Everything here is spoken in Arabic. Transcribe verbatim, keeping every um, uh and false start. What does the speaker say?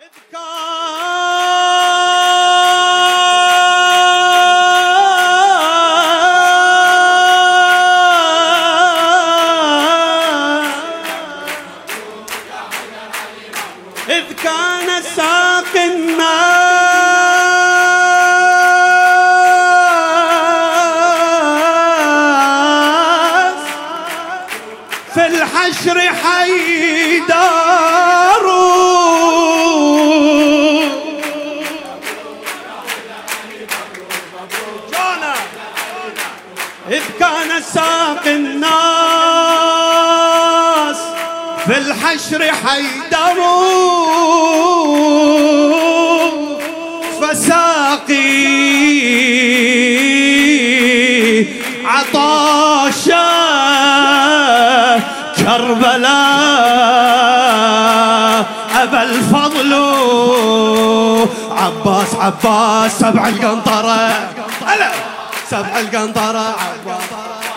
إذ كان ساقي الناس في الحشر حيدار، إذ كان ساقي الناس في الحشر حيدر، فساقي عطاشا كربلاء أبا الفضل عباس عباس سبع القنطرة، سبع القنطرة عباس.